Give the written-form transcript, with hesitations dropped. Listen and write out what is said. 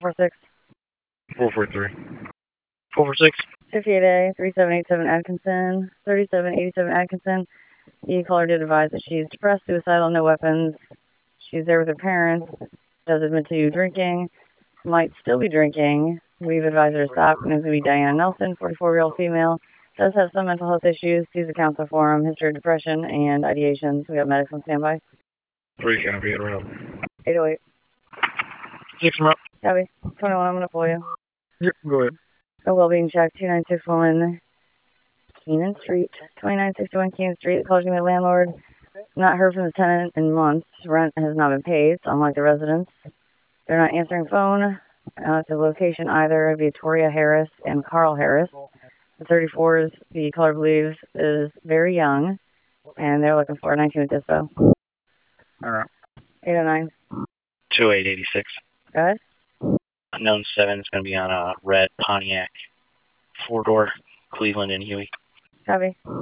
46. 443. 446. 58A, 3787 Atkinson, 3787 Atkinson. The caller did advise that she's depressed, suicidal, no weapons. She's there with her parents, does admit to drinking, might still be drinking. We've advised her to stop. It's going to be Diana Nelson, 44-year-old female. Does have some mental health issues, sees a counselor for him, history of depression and ideations. We got medics on standby. 3 copy, around. 808. 6 them up. Copy. 21, I'm going to pull you. Yep, go ahead. A well-being check, 2961 Keenan Street. 2961 Keenan Street. Calling the landlord. Not heard from the tenant in months. Rent has not been paid, so unlike the residents. They're not answering phone at the location either. Victoria Harris and Carl Harris. The 34s, the caller believes, is very young, and they're looking for a 19 with dispo. All right. 809. 2886. Go ahead. Unknown 7 is going to be on a red Pontiac 4-door, Cleveland and Huey. Copy.